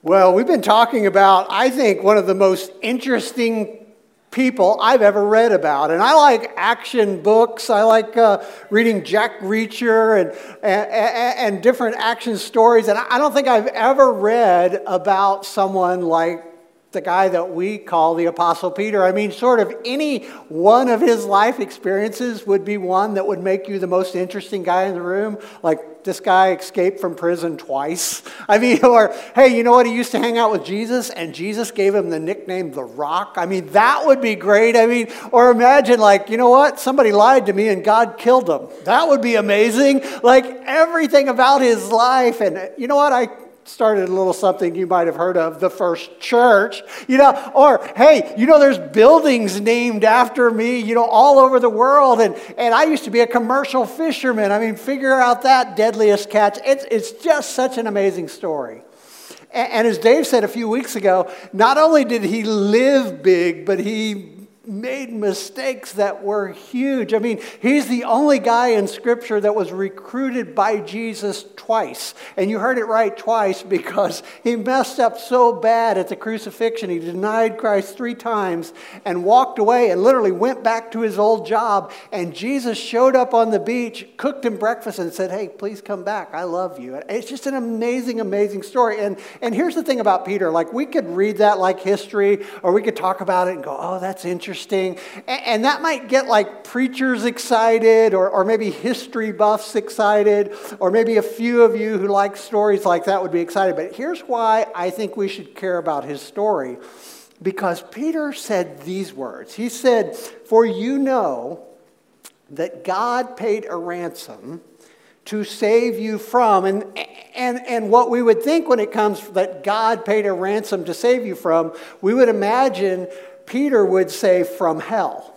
Well, we've been talking about, I think, one of the most interesting people I've ever read about. And I like action books. I like reading Jack Reacher and different action stories. And I don't think I've ever read about someone like the guy that we call the Apostle Peter. I mean, sort of any one of his life experiences would be one that would make you the most interesting guy in the room. Like, this guy escaped from prison twice. I mean, or, hey, you know what? He used to hang out with Jesus, and Jesus gave him the nickname The Rock. I mean, that would be great. I mean, or imagine, like, you know what? Somebody lied to me, and God killed him. That would be amazing. Like, everything about his life. And you know what? I started a little something you might have heard of, the First Church, or, hey, there's buildings named after me, all over the world, and I used to be a commercial fisherman. I mean, figure out that deadliest catch. It's just such an amazing story. And as Dave said a few weeks ago, not only did he live big, but he made mistakes that were huge. I mean, he's the only guy in Scripture that was recruited by Jesus twice. And you heard it right, twice, because he messed up so bad at the crucifixion. He denied Christ 3 times and walked away and literally went back to his old job. And Jesus showed up on the beach, cooked him breakfast, and said, hey, please come back. I love you. It's just an amazing, amazing story. And here's the thing about Peter. Like, we could read that like history, or we could talk about it and go, oh, that's interesting. And that might get like preachers excited, or maybe history buffs excited, or maybe a few of you who like stories like that would be excited. But here's why I think we should care about his story. Because Peter said these words. He said, for you know that God paid a ransom to save you from, and what we would think when it comes that God paid a ransom to save you from, we would imagine Peter would say from hell,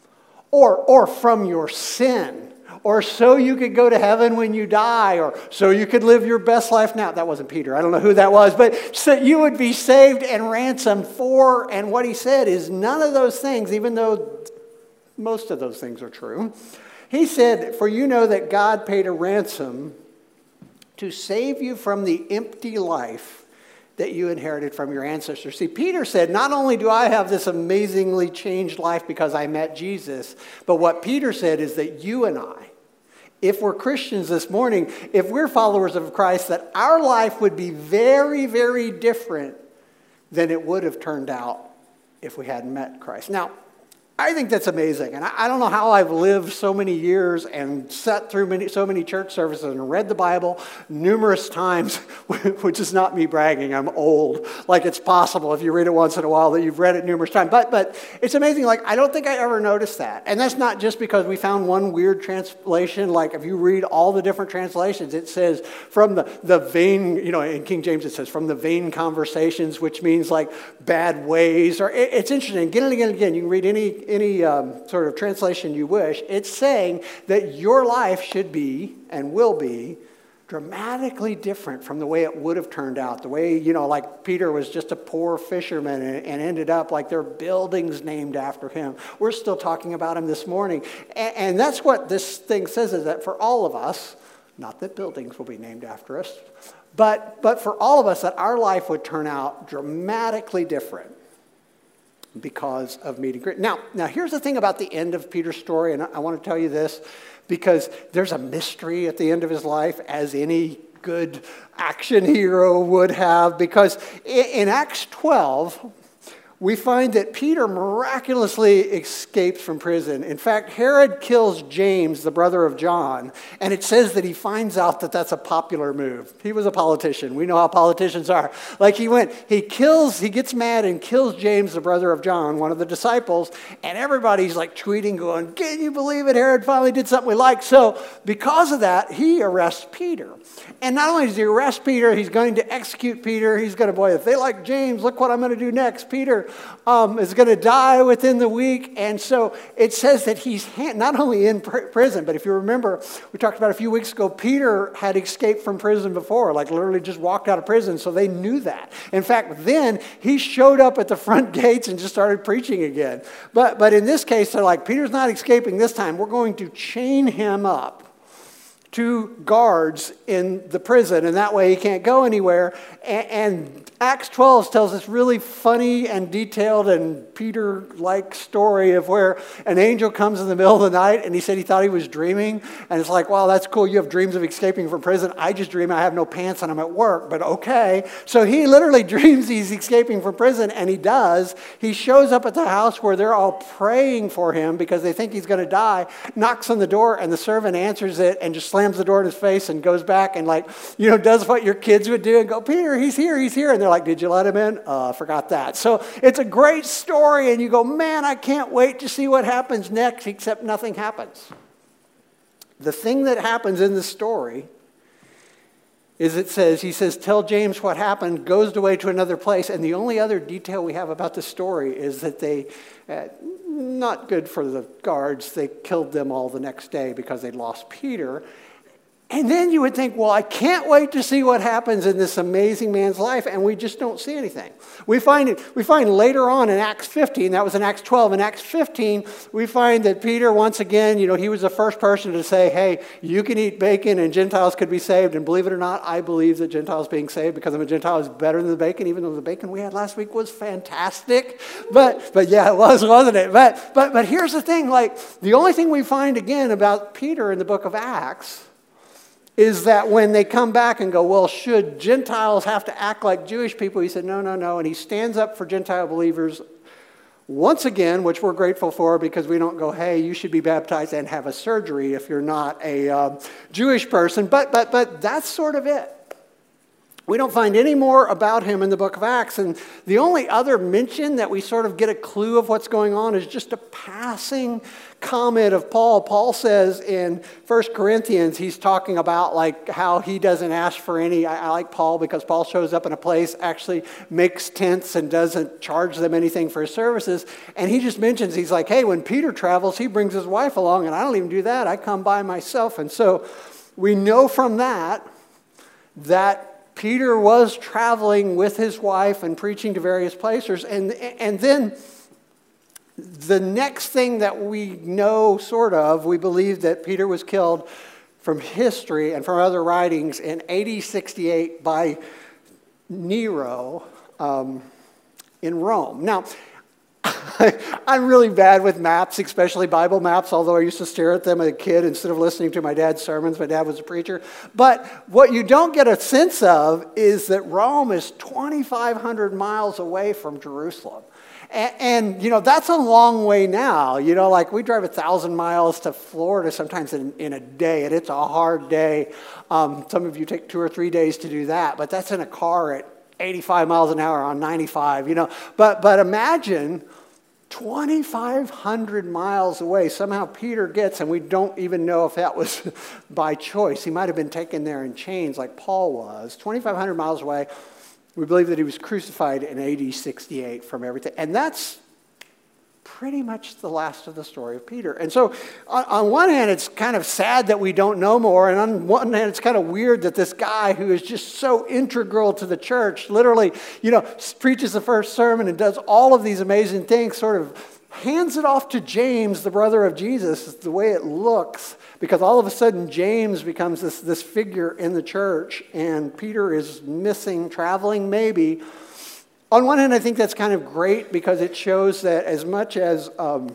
or from your sin, or so you could go to heaven when you die, or so you could live your best life now. That wasn't Peter. I don't know who that was, but so you would be saved and ransomed for, and what he said is none of those things, even though most of those things are true. He said, for you know that God paid a ransom to save you from the empty life that you inherited from your ancestors. See, Peter said, not only do I have this amazingly changed life because I met Jesus, but what Peter said is that you and I, if we're Christians this morning, if we're followers of Christ, that our life would be very, very different than it would have turned out if we hadn't met Christ. Now, I think that's amazing. And I don't know how I've lived so many years and sat through so many church services and read the Bible numerous times, which is not me bragging. I'm old. Like, it's possible if you read it once in a while that you've read it numerous times. But it's amazing. Like, I don't think I ever noticed that. And that's not just because we found one weird translation. Like, if you read all the different translations, it says from the vain, in King James it says from the vain conversations, which means like bad ways. Or it's interesting. Again and again and again, you can read any sort of translation you wish. It's saying that your life should be and will be dramatically different from the way it would have turned out. The way, like Peter was just a poor fisherman and ended up like there are buildings named after him. We're still talking about him this morning. And that's what this thing says, is that for all of us, not that buildings will be named after us, but for all of us, that our life would turn out dramatically different because of meeting Christ. Now, here's the thing about the end of Peter's story, and I want to tell you this, because there's a mystery at the end of his life, as any good action hero would have, because in Acts 12, we find that Peter miraculously escapes from prison. In fact, Herod kills James, the brother of John, and it says that he finds out that that's a popular move. He was a politician. We know how politicians are. Like, he gets mad and kills James, the brother of John, one of the disciples, and everybody's like tweeting, going, can you believe it? Herod finally did something we like. So because of that, he arrests Peter. And not only does he arrest Peter, he's going to execute Peter. He's going to, boy, if they like James, look what I'm going to do next. Peter is going to die within the week. And so it says that he's not only in prison, but if you remember, we talked about a few weeks ago, Peter had escaped from prison before, like literally just walked out of prison. So they knew that. In fact, then he showed up at the front gates and just started preaching again. But in this case, they're like, Peter's not escaping this time. We're going to chain him up two guards in the prison, and that way he can't go anywhere. And Acts 12 tells this really funny and detailed and Peter-like story of where an angel comes in the middle of the night, and he said he thought he was dreaming. And it's like, wow, that's cool. You have dreams of escaping from prison. I just dream I have no pants and I'm at work, but okay. So he literally dreams he's escaping from prison, and he does. He shows up at the house where they're all praying for him because they think he's going to die, knocks on the door, and the servant answers it and just slams the door in his face and goes back and does what your kids would do and go, Peter, he's here. And they're like, did you let him in? Forgot that. So it's a great story, and you go, man, I can't wait to see what happens next, except nothing happens. The thing that happens in the story is he says, tell James what happened, goes away to another place, and the only other detail we have about the story is that they, not good for the guards, they killed them all the next day because they'd lost Peter. And then you would think, well, I can't wait to see what happens in this amazing man's life, and we just don't see anything. We find later on in Acts 15, that was in Acts 12, in Acts 15, we find that Peter, once again, he was the first person to say, hey, you can eat bacon and Gentiles could be saved, and believe it or not, I believe that Gentiles being saved because I'm a Gentile is better than the bacon, even though the bacon we had last week was fantastic. But yeah, it was, wasn't it? But here's the thing, the only thing we find again about Peter in the book of Acts is that when they come back and go, well, should Gentiles have to act like Jewish people? He said, no. And he stands up for Gentile believers once again, which we're grateful for because we don't go, hey, you should be baptized and have a surgery if you're not a Jewish person. But that's sort of it. We don't find any more about him in the book of Acts. And the only other mention that we sort of get a clue of what's going on is just a passing comment of Paul. Paul says in 1 Corinthians, he's talking about how he doesn't ask for any. I like Paul because Paul shows up in a place, actually makes tents and doesn't charge them anything for his services. And he just mentions, he's like, hey, when Peter travels, he brings his wife along, and I don't even do that. I come by myself. And so we know from that Peter was traveling with his wife and preaching to various places. And then the next thing that we know, we believe that Peter was killed from history and from other writings in AD 68 by Nero in Rome. Now, I'm really bad with maps, especially Bible maps, although I used to stare at them as a kid instead of listening to my dad's sermons. My dad was a preacher. But what you don't get a sense of is that Rome is 2,500 miles away from Jerusalem. And that's a long way now. We drive 1,000 miles to Florida sometimes in a day, and it's a hard day. Some of you take 2 or 3 days to do that, but that's in a car at 85 miles an hour on 95, But imagine 2,500 miles away. Somehow Peter gets, and we don't even know if that was by choice. He might have been taken there in chains like Paul was. 2,500 miles away. We believe that he was crucified in AD 68 from everything. And that's pretty much the last of the story of Peter. And so on one hand, it's kind of sad that we don't know more. And on one hand, it's kind of weird that this guy who is just so integral to the church, literally, preaches the first sermon and does all of these amazing things, sort of hands it off to James, the brother of Jesus, the way it looks, because all of a sudden James becomes this figure in the church, and Peter is missing, traveling maybe. On one hand, I think that's kind of great because it shows that as much as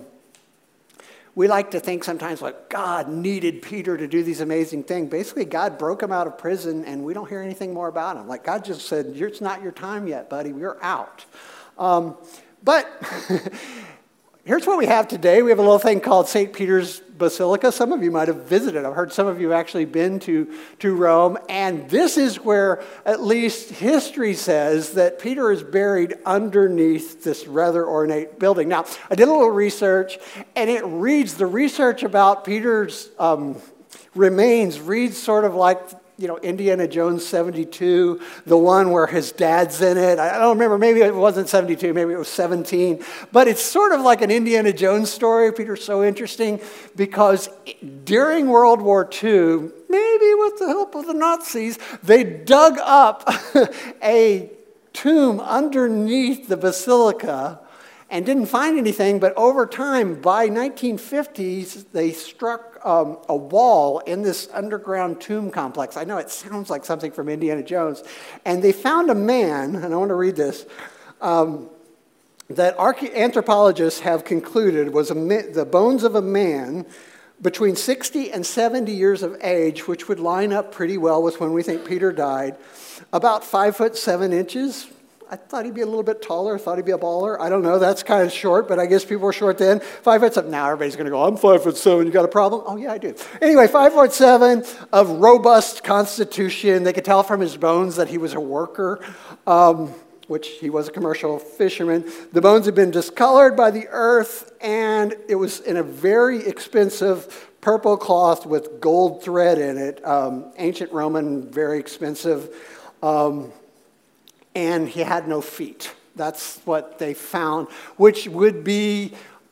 we like to think sometimes God needed Peter to do these amazing things, basically God broke him out of prison and we don't hear anything more about him. God just said, it's not your time yet, buddy, you're out. But here's what we have today. We have a little thing called St. Peter's Basilica. Some of you might have visited. I've heard some of you have actually been to Rome. And this is where, at least history says, that Peter is buried underneath this rather ornate building. Now, I did a little research, and the research about Peter's remains reads sort of like Indiana Jones 72, the one where his dad's in it. I don't remember, maybe it wasn't 72, maybe it was 17. But it's sort of like an Indiana Jones story. Peter's so interesting because during World War II, maybe with the help of the Nazis, they dug up a tomb underneath the basilica. and didn't find anything, but over time, by 1950s, they struck a wall in this underground tomb complex. I know it sounds like something from Indiana Jones. And they found a man, and I want to read this, that anthropologists have concluded was the bones of a man between 60 and 70 years of age, which would line up pretty well with when we think Peter died, about 5'7". I thought he'd be a little bit taller, thought he'd be a baller. I don't know, that's kind of short, but I guess people were short then. 5'7". Now everybody's going to go, I'm 5'7", you got a problem? Oh, yeah, I do. Anyway, 5'7", of robust constitution. They could tell from his bones that he was a worker, which he was a commercial fisherman. The bones had been discolored by the earth, and it was in a very expensive purple cloth with gold thread in it. Ancient Roman, very expensive. And he had no feet. That's what they found, which would be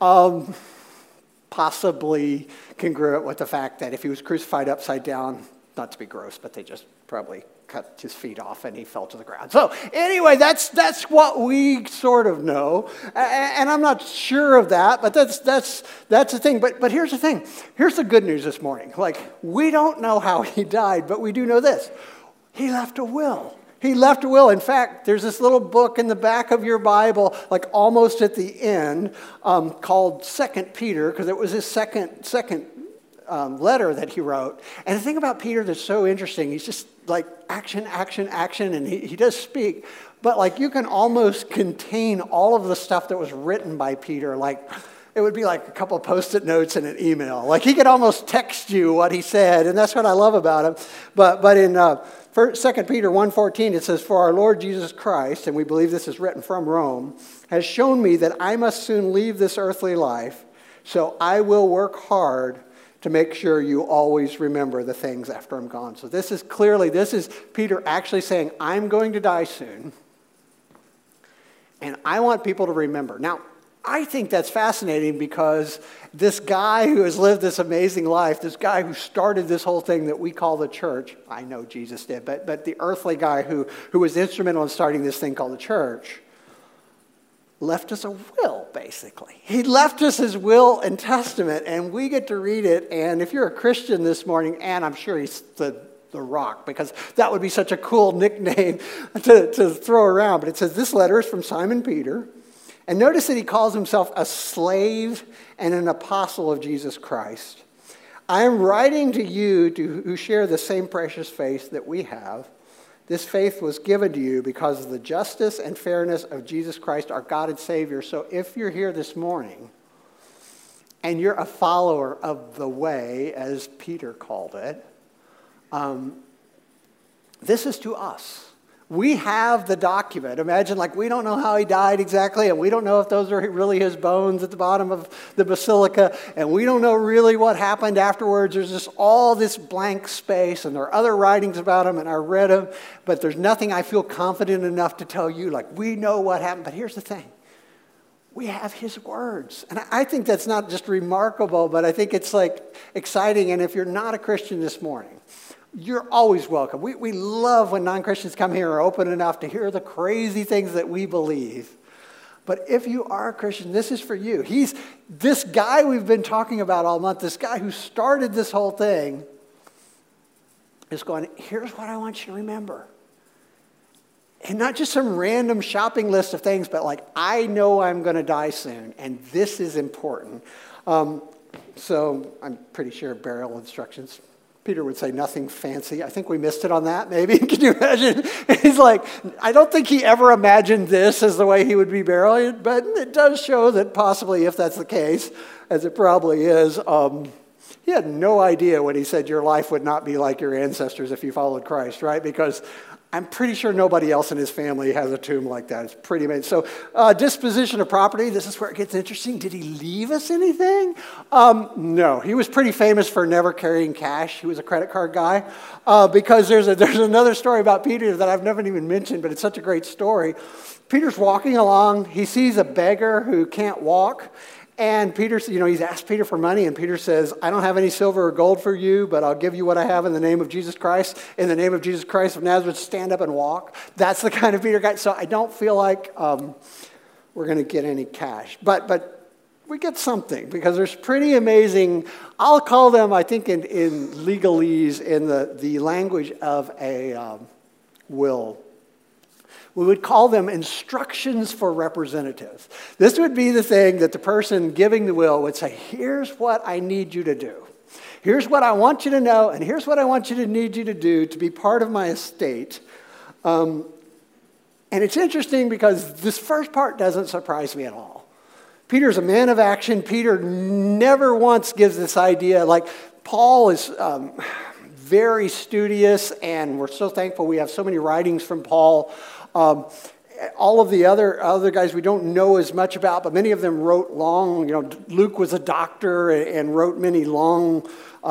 possibly congruent with the fact that if he was crucified upside down, not to be gross, but they just probably cut his feet off and he fell to the ground. So anyway, that's what we sort of know. And I'm not sure of that, but that's the thing. But here's the thing. Here's the good news this morning. Like, we don't know how he died, but we do know this. He left a will. He left a will. In fact, there's this little book in the back of your Bible, like almost at the end, called 2 Peter, because it was his second letter that he wrote. And the thing about Peter that's so interesting, he's just like action, action, action, and he does speak. But like you can almost contain all of the stuff that was written by Peter. Like it would be like a couple of Post-it notes in an email. Like he could almost text you what he said, and that's what I love about him. But in 2 Peter 1:14, it says, "For our Lord Jesus Christ," and we believe this is written from Rome, "has shown me that I must soon leave this earthly life, so I will work hard to make sure you always remember the things after I'm gone." So this is Peter actually saying, I'm going to die soon, and I want people to remember. Now, I think that's fascinating because this guy who has lived this amazing life, this guy who started this whole thing that we call the church, I know Jesus did, but the earthly guy who was instrumental in starting this thing called the church, left us a will, basically. He left us his will and testament, and we get to read it. And if you're a Christian this morning, and I'm sure he's the Rock, because that would be such a cool nickname to throw around. But it says, this letter is from Simon Peter. And notice that he calls himself a slave and an apostle of Jesus Christ. I am writing to you who share the same precious faith that we have. This faith was given to you because of the justice and fairness of Jesus Christ, our God and Savior. So if you're here this morning and you're a follower of the way, as Peter called it, this is to us. We have the document. Imagine, like, we don't know how he died exactly, and we don't know if those are really his bones at the bottom of the basilica, and we don't know really what happened afterwards. There's just all this blank space, and there are other writings about him, and I read them, but there's nothing I feel confident enough to tell you, like, we know what happened. But here's the thing. We have his words. And I think that's not just remarkable, but I think it's, like, exciting. And if you're not a Christian this morning, you're always welcome. We love when non-Christians come here and are open enough to hear the crazy things that we believe. But if you are a Christian, this is for you. He's this guy we've been talking about all month, this guy who started this whole thing, is going, here's what I want you to remember. And not just some random shopping list of things, but like, I know I'm going to die soon, and this is important. So I'm pretty sure burial instructions, Peter would say nothing fancy. I think we missed it on that, maybe. Can you imagine? He's like, I don't think he ever imagined this as the way he would be buried, but it does show that possibly, if that's the case, as it probably is, he had no idea when he said your life would not be like your ancestors if you followed Christ, right? Because I'm pretty sure nobody else in his family has a tomb like that. It's pretty amazing. So disposition of property, this is where it gets interesting. Did he leave us anything? No. He was pretty famous for never carrying cash. He was a credit card guy. Because there's another story about Peter that I've never even mentioned, but it's such a great story. Peter's walking along. He sees a beggar who can't walk. And Peter, he's asked Peter for money, and Peter says, I don't have any silver or gold for you, but I'll give you what I have in the name of Jesus Christ. In the name of Jesus Christ of Nazareth, stand up and walk. That's the kind of Peter guy. So I don't feel like we're going to get any cash. But we get something because there's pretty amazing, I'll call them, I think in legalese, in the language of a will. We would call them instructions for representatives. This would be the thing that the person giving the will would say, here's what I need you to do. Here's what I want you to know, and here's what I want you to need you to do to be part of my estate. And it's interesting because this first part doesn't surprise me at all. Peter's a man of action. Peter never once gives this idea, like Paul is very studious, and we're so thankful we have so many writings from Paul. All of the other guys we don't know as much about, but many of them wrote long. Luke was a doctor and wrote many long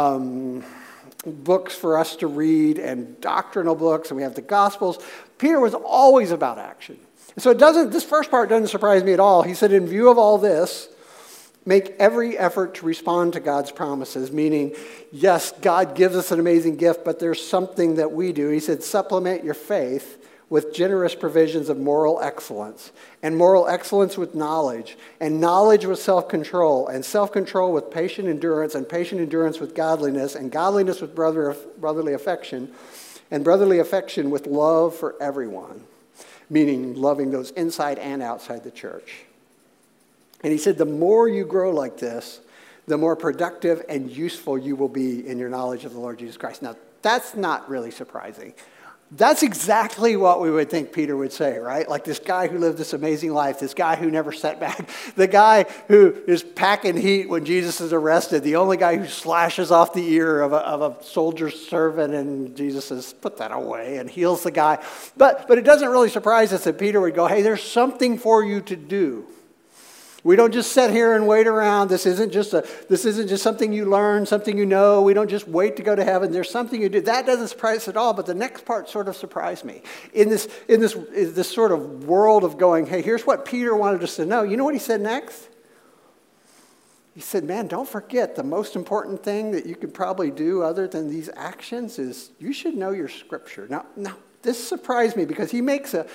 books for us to read, and doctrinal books, and we have the Gospels. Peter was always about action. So this first part doesn't surprise me at all. He said, in view of all this, make every effort to respond to God's promises, meaning, yes, God gives us an amazing gift, but there's something that we do. He said, supplement your faith with generous provisions of moral excellence, and moral excellence with knowledge, and knowledge with self-control, and self-control with patient endurance, and patient endurance with godliness, and godliness with brotherly affection, and brotherly affection with love for everyone, meaning loving those inside and outside the church. And he said, the more you grow like this, the more productive and useful you will be in your knowledge of the Lord Jesus Christ. Now, that's not really surprising. That's exactly what we would think Peter would say, right? Like this guy who lived this amazing life, this guy who never set back, the guy who is packing heat when Jesus is arrested, the only guy who slashes off the ear of a soldier's servant, and Jesus says, put that away, and heals the guy. But it doesn't really surprise us that Peter would go, hey, there's something for you to do. We don't just sit here and wait around. This isn't just something you learn, something you know. We don't just wait to go to heaven. There's something you do. That doesn't surprise us at all, but the next part sort of surprised me. In this sort of world of going, hey, here's what Peter wanted us to know. You know what he said next? He said, man, don't forget the most important thing that you could probably do other than these actions is you should know your scripture. Now this surprised me because he makes a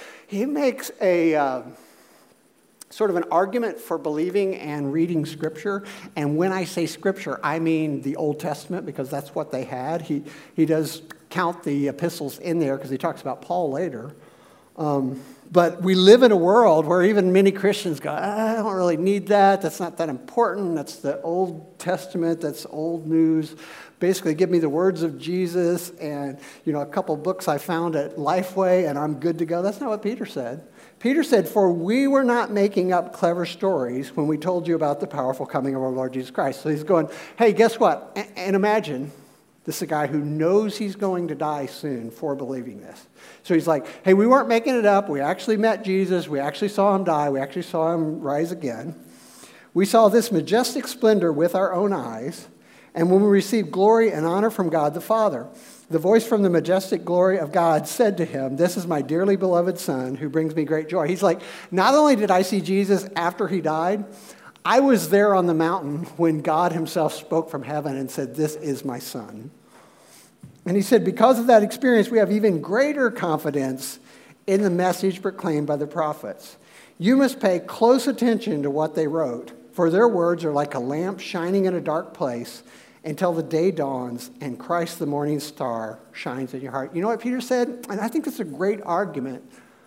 sort of an argument for believing and reading Scripture. And when I say Scripture, I mean the Old Testament, because that's what they had. He does count the epistles in there because he talks about Paul later. But we live in a world where even many Christians go, I don't really need that. That's not that important. That's the Old Testament. That's old news. Basically, give me the words of Jesus and a couple books I found at Lifeway, and I'm good to go. That's not what Peter said. Peter said, for we were not making up clever stories when we told you about the powerful coming of our Lord Jesus Christ. So he's going, hey, guess what? And imagine this is a guy who knows he's going to die soon for believing this. So he's like, hey, we weren't making it up. We actually met Jesus. We actually saw him die. We actually saw him rise again. We saw this majestic splendor with our own eyes. And when we received glory and honor from God the Father, the voice from the majestic glory of God said to him, this is my dearly beloved Son who brings me great joy. He's like, not only did I see Jesus after he died, I was there on the mountain when God himself spoke from heaven and said, this is my Son. And he said, because of that experience, we have even greater confidence in the message proclaimed by the prophets. You must pay close attention to what they wrote, for their words are like a lamp shining in a dark place until the day dawns and Christ the morning star shines in your heart. You know what Peter said? And I think it's a great argument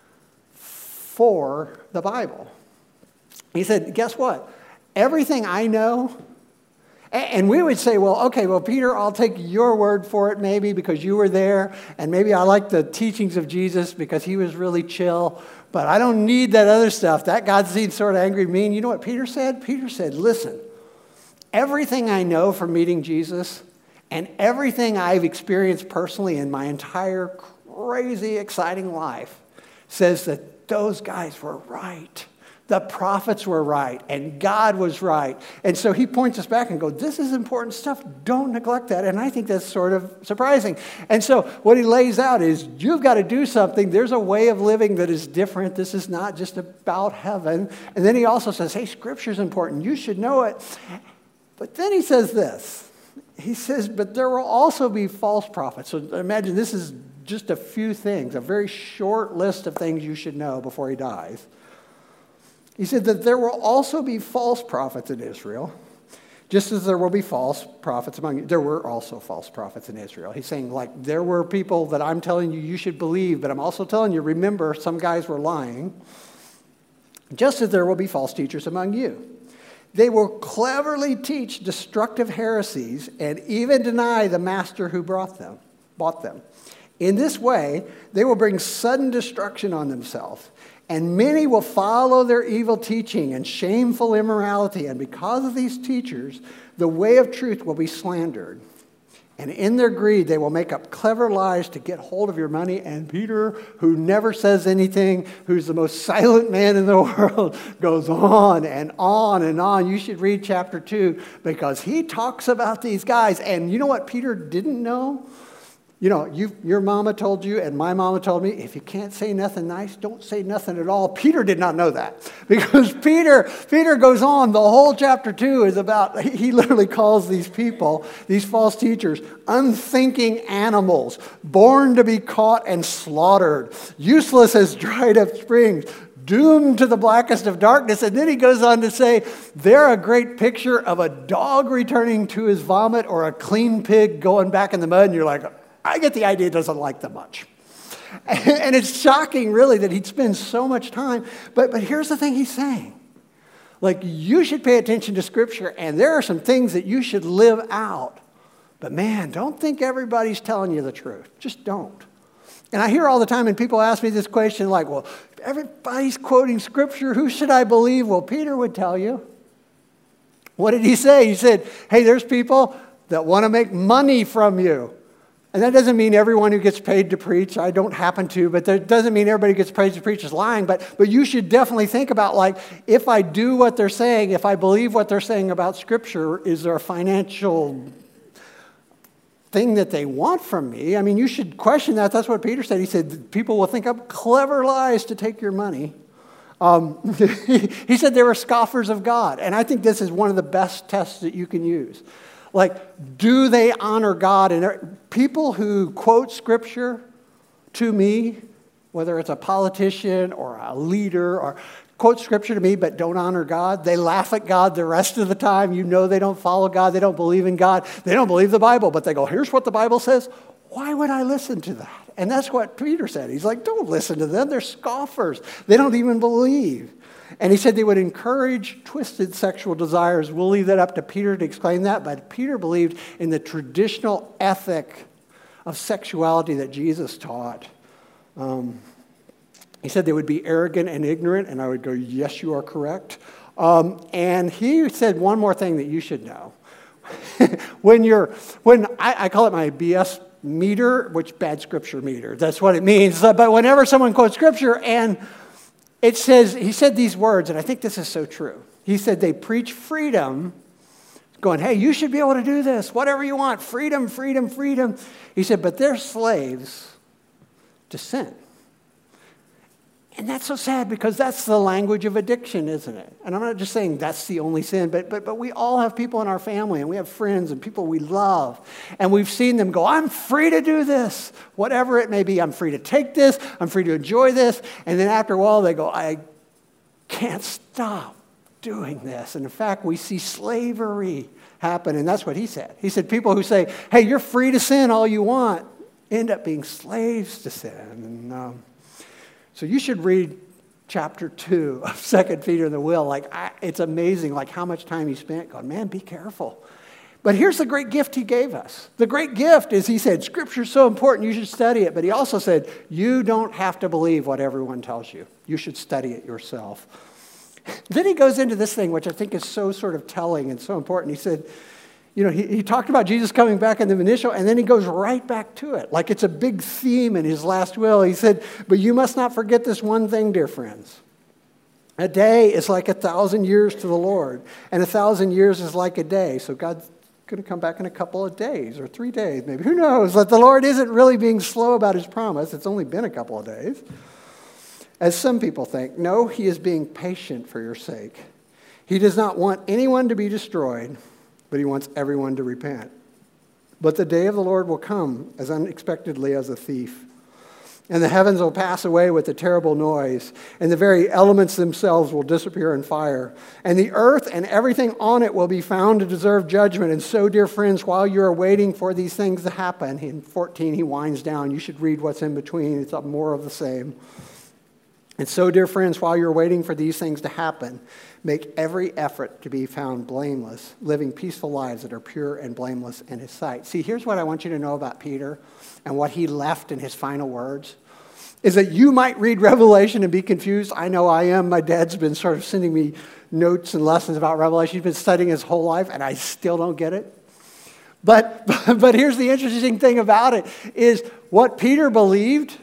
for the Bible. He said, guess what? Everything I know, and we would say, well, okay, well, Peter, I'll take your word for it maybe because you were there, and maybe I like the teachings of Jesus because he was really chill, but I don't need that other stuff. That God seemed sort of angry, mean. You know what Peter said? Peter said, listen, everything I know from meeting Jesus and everything I've experienced personally in my entire crazy, exciting life says that those guys were right. The prophets were right, and God was right. And so he points us back and goes, this is important stuff. Don't neglect that. And I think that's sort of surprising. And so what he lays out is, you've got to do something. There's a way of living that is different. This is not just about heaven. And then he also says, hey, Scripture's important. You should know it. But then he says this. He says, but there will also be false prophets. So imagine this is just a few things, a very short list of things you should know before he dies. He said that there will also be false prophets in Israel, just as there will be false prophets among you. There were also false prophets in Israel. He's saying, like, there were people that I'm telling you should believe, but I'm also telling you, remember, some guys were lying. Just as there will be false teachers among you. They will cleverly teach destructive heresies and even deny the master who bought them. In this way, they will bring sudden destruction on themselves. And many will follow their evil teaching and shameful immorality. And because of these teachers, the way of truth will be slandered. And in their greed, they will make up clever lies to get hold of your money. And Peter, who never says anything, who's the most silent man in the world, goes on and on and on. You should read chapter 2 because he talks about these guys. And you know what Peter didn't know? You know, your mama told you and my mama told me, if you can't say nothing nice, don't say nothing at all. Peter did not know that because Peter goes on. The whole chapter 2 is about, he literally calls these people, these false teachers, unthinking animals, born to be caught and slaughtered, useless as dried up springs, doomed to the blackest of darkness. And then he goes on to say, they're a great picture of a dog returning to his vomit or a clean pig going back in the mud. And you're like, I get the idea he doesn't like them much. And it's shocking, really, that he'd spend so much time. But here's the thing he's saying. Like, you should pay attention to Scripture, and there are some things that you should live out. But man, don't think everybody's telling you the truth. Just don't. And I hear all the time, and people ask me this question like, well, everybody's quoting Scripture. Who should I believe? Well, Peter would tell you. What did he say? He said, hey, there's people that want to make money from you. And that doesn't mean everyone who gets paid to preach. I don't happen to, but that doesn't mean everybody who gets paid to preach is lying. But you should definitely think about, like, if I do what they're saying, if I believe what they're saying about Scripture, is there a financial thing that they want from me? I mean, you should question that. That's what Peter said. He said, people will think up clever lies to take your money. He said they were scoffers of God. And I think this is one of the best tests that you can use. Like, do they honor God? And people who quote Scripture to me, whether it's a politician or a leader, or quote Scripture to me but don't honor God, they laugh at God the rest of the time. You know they don't follow God. They don't believe in God. They don't believe the Bible. But they go, here's what the Bible says. Why would I listen to that? And that's what Peter said. He's like, don't listen to them. They're scoffers. They don't even believe. And he said they would encourage twisted sexual desires. We'll leave that up to Peter to explain that. But Peter believed in the traditional ethic of sexuality that Jesus taught. He said they would be arrogant and ignorant. And I would go, yes, you are correct. And he said one more thing that you should know. when I call it my BS meter, which bad scripture meter. That's what it means. But whenever someone quotes Scripture and it says, he said these words, and I think this is so true. He said they preach freedom, going, hey, you should be able to do this, whatever you want, freedom, freedom, freedom. He said, but they're slaves to sin. And that's so sad because that's the language of addiction, isn't it? And I'm not just saying that's the only sin, but we all have people in our family and we have friends and people we love. And we've seen them go, I'm free to do this, whatever it may be. I'm free to take this. I'm free to enjoy this. And then after a while they go, I can't stop doing this. And in fact, we see slavery happen. And that's what he said. He said people who say, hey, you're free to sin all you want, end up being slaves to sin. And so you should read chapter 2 of 2 Peter in the Will. Like, it's amazing, like how much time he spent going, man, be careful. But here's the great gift he gave us. The great gift is he said, Scripture's so important, you should study it. But he also said, you don't have to believe what everyone tells you. You should study it yourself. Then he goes into this thing, which I think is so sort of telling and so important. He said, you know, he talked about Jesus coming back in the initial, and then he goes right back to it. Like it's a big theme in his last will. He said, but you must not forget this one thing, dear friends. A day is like 1,000 years to the Lord, and 1,000 years is like a day. So God's going to come back in a couple of days or 3 days, maybe. Who knows? But the Lord isn't really being slow about his promise. It's only been a couple of days, as some people think. No, he is being patient for your sake. He does not want anyone to be destroyed, but he wants everyone to repent. But the day of the Lord will come as unexpectedly as a thief. And the heavens will pass away with a terrible noise, and the very elements themselves will disappear in fire. And the earth and everything on it will be found to deserve judgment. And so, dear friends, while you are waiting for these things to happen, in 14 he winds down. You should read what's in between. It's more of the same. And so, dear friends, while you're waiting for these things to happen, make every effort to be found blameless, living peaceful lives that are pure and blameless in his sight. See, here's what I want you to know about Peter and what he left in his final words, is that you might read Revelation and be confused. I know I am. My dad's been sort of sending me notes and lessons about Revelation. He's been studying his whole life, and I still don't get it. But here's the interesting thing about it, is what Peter believed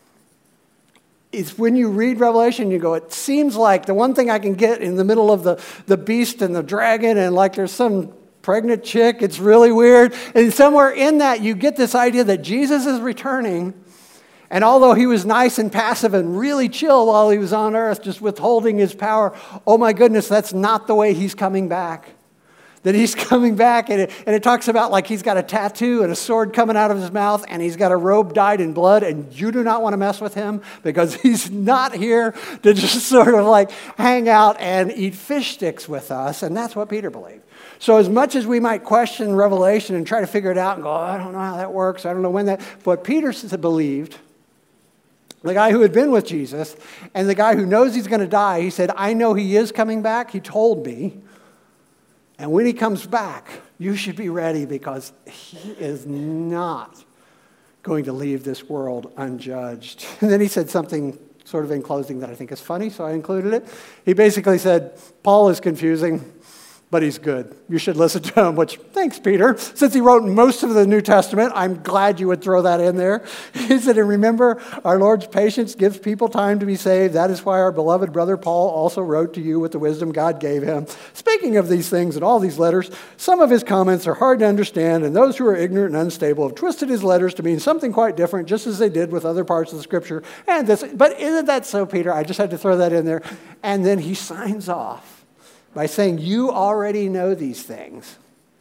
is when you read Revelation, you go, it seems like the one thing I can get in the middle of the beast and the dragon, and like there's some pregnant chick, it's really weird. And somewhere in that, you get this idea that Jesus is returning. And although he was nice and passive and really chill while he was on earth, just withholding his power, oh my goodness, that's not the way he's coming back. That he's coming back, and it talks about like he's got a tattoo and a sword coming out of his mouth, and he's got a robe dyed in blood, and you do not want to mess with him because he's not here to just sort of like hang out and eat fish sticks with us, and that's what Peter believed. So as much as we might question Revelation and try to figure it out and go, I don't know how that works, I don't know when that, what Peter believed, the guy who had been with Jesus, and the guy who knows he's going to die, he said, I know he is coming back, he told me. And when he comes back, you should be ready because he is not going to leave this world unjudged. And then he said something sort of in closing that I think is funny, so I included it. He basically said, Paul is confusing, but he's good. You should listen to him, which, thanks, Peter. Since he wrote most of the New Testament, I'm glad you would throw that in there. He said, and remember, our Lord's patience gives people time to be saved. That is why our beloved brother Paul also wrote to you with the wisdom God gave him. Speaking of these things in all these letters, some of his comments are hard to understand, and those who are ignorant and unstable have twisted his letters to mean something quite different, just as they did with other parts of the Scripture. But isn't that so, Peter? I just had to throw that in there. And then he signs off by saying, you already know these things,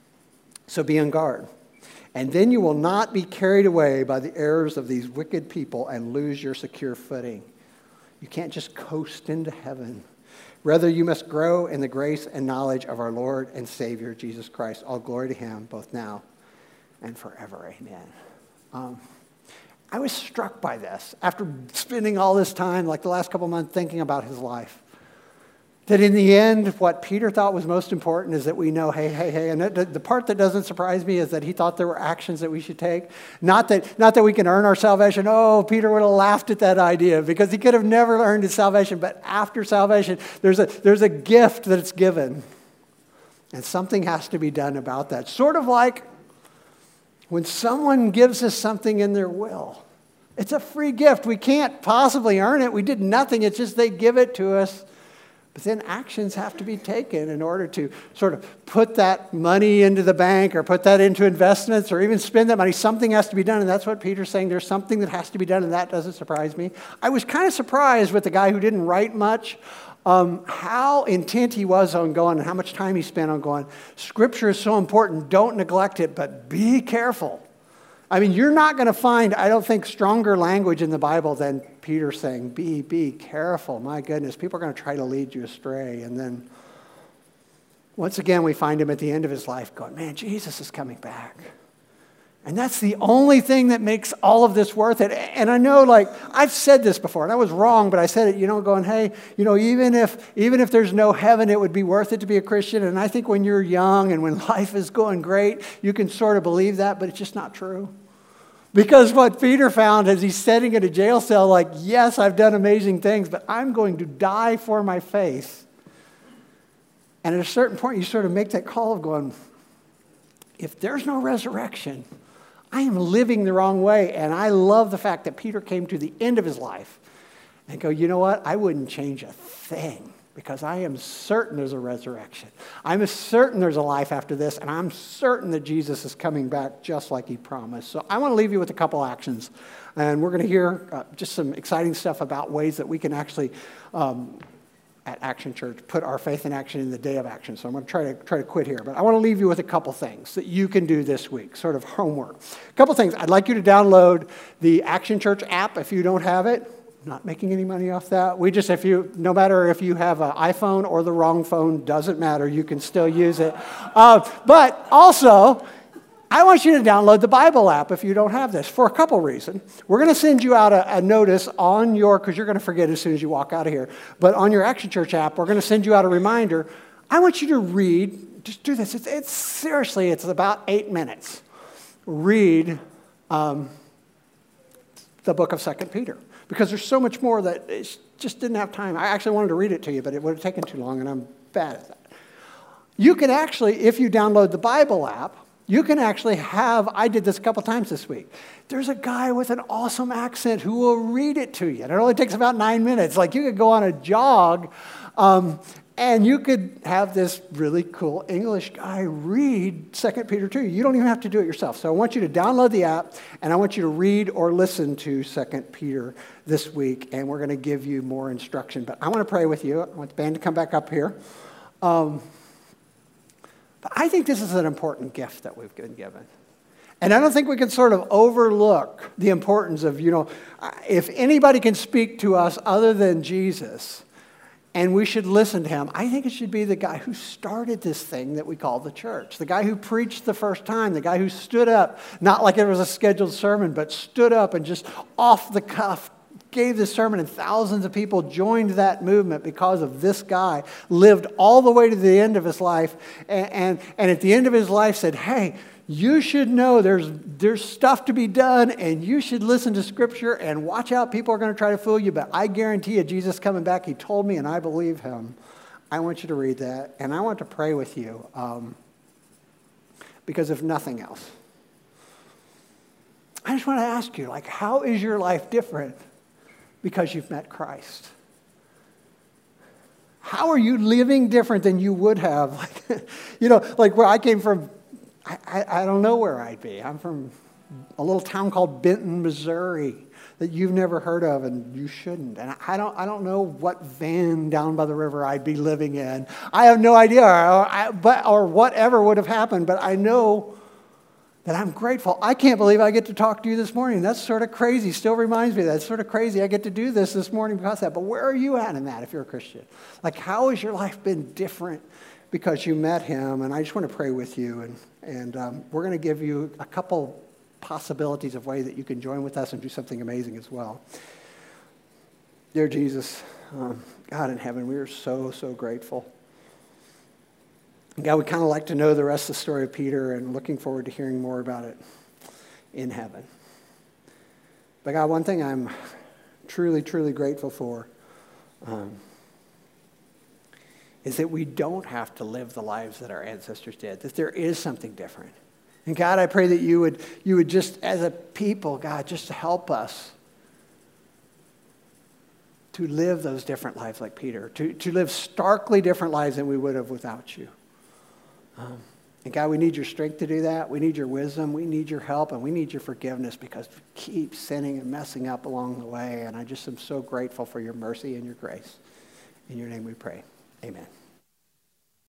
so be on guard. And then you will not be carried away by the errors of these wicked people and lose your secure footing. You can't just coast into heaven. Rather, you must grow in the grace and knowledge of our Lord and Savior, Jesus Christ. All glory to him, both now and forever. Amen. I was struck by this after spending all this time, like the last couple months, thinking about his life. That in the end, what Peter thought was most important is that we know, hey. And the part that doesn't surprise me is that he thought there were actions that we should take. Not that we can earn our salvation. Oh, Peter would have laughed at that idea because he could have never earned his salvation. But after salvation, there's a gift that it's given. And something has to be done about that. Sort of like when someone gives us something in their will. It's a free gift. We can't possibly earn it. We did nothing. It's just they give it to us. But then actions have to be taken in order to sort of put that money into the bank or put that into investments or even spend that money. Something has to be done, and that's what Peter's saying. There's something that has to be done, and that doesn't surprise me. I was kind of surprised with the guy who didn't write much, how intent he was on going and how much time he spent on going, Scripture is so important, don't neglect it, but be careful. I mean, you're not going to find, I don't think, stronger language in the Bible than Peter saying, be careful. My goodness, people are going to try to lead you astray. And then, once again, we find him at the end of his life going, man, Jesus is coming back. And that's the only thing that makes all of this worth it. And I know, like, I've said this before, and I was wrong, but I said it, going, hey, even if there's no heaven, it would be worth it to be a Christian. And I think when you're young and when life is going great, you can sort of believe that, but it's just not true. Because what Peter found as he's sitting in a jail cell, like, yes, I've done amazing things, but I'm going to die for my faith. And at a certain point, you sort of make that call of going, if there's no resurrection, I am living the wrong way. And I love the fact that Peter came to the end of his life and go, you know what? I wouldn't change a thing because I am certain there's a resurrection. I'm certain there's a life after this, and I'm certain that Jesus is coming back just like he promised. So I want to leave you with a couple actions. And we're going to hear just some exciting stuff about ways that we can actually at Action Church put our faith in action in the day of action. So I'm going to try to quit here. But I want to leave you with a couple things that you can do this week, sort of homework. A couple things. I'd like you to download the Action Church app if you don't have it. I'm not making any money off that. No matter if you have an iPhone or the wrong phone, doesn't matter. You can still use it. But also, I want you to download the Bible app if you don't have this for a couple reasons. We're going to send you out a notice on because you're going to forget as soon as you walk out of here, but on your Action Church app, we're going to send you out a reminder. I want you to read, just do this. It's seriously, it's about 8 minutes. Read the book of 2 Peter, because there's so much more that just didn't have time. I actually wanted to read it to you, but it would have taken too long, and I'm bad at that. You can actually, if you download the Bible app, you can actually I did this a couple times this week. There's a guy with an awesome accent who will read it to you. And it only takes about 9 minutes. Like you could go on a jog and you could have this really cool English guy read 2 Peter 2. You don't even have to do it yourself. So I want you to download the app and I want you to read or listen to 2 Peter this week. And we're going to give you more instruction. But I want to pray with you. I want the band to come back up here. But I think this is an important gift that we've been given. And I don't think we can sort of overlook the importance of, if anybody can speak to us other than Jesus, and we should listen to him, I think it should be the guy who started this thing that we call the church, the guy who preached the first time, the guy who stood up, not like it was a scheduled sermon, but stood up and just off the cuff gave this sermon, and thousands of people joined that movement because of this guy, lived all the way to the end of his life, and at the end of his life said, hey, you should know there's stuff to be done, and you should listen to Scripture, and watch out, people are going to try to fool you, but I guarantee you, Jesus coming back, he told me, and I believe him. I want you to read that, and I want to pray with you, because if nothing else, I just want to ask you, how is your life different because you've met Christ? How are you living different than you would have? Where I came from, I don't know where I'd be. I'm from a little town called Benton, Missouri, that you've never heard of, and you shouldn't. And I don't know what van down by the river I'd be living in. I have no idea, or whatever would have happened, but I know that I'm grateful. I can't believe I get to talk to you this morning. That's sort of crazy. Still reminds me that's sort of crazy. I get to do this morning because of that. But where are you at in that if you're a Christian? How has your life been different because you met him? And I just want to pray with you. And we're going to give you a couple possibilities of ways that you can join with us and do something amazing as well. Dear Jesus, God in heaven, we are so, so grateful. God, we kind of like to know the rest of the story of Peter, and looking forward to hearing more about it in heaven. But God, one thing I'm truly, truly grateful for is that we don't have to live the lives that our ancestors did, that there is something different. And God, I pray that you would just, as a people, God, just help us to live those different lives like Peter, to live starkly different lives than we would have without you. And God, we need your strength to do that. We need your wisdom. We need your help. And we need your forgiveness, because we keep sinning and messing up along the way. And I just am so grateful for your mercy and your grace. In your name we pray. Amen.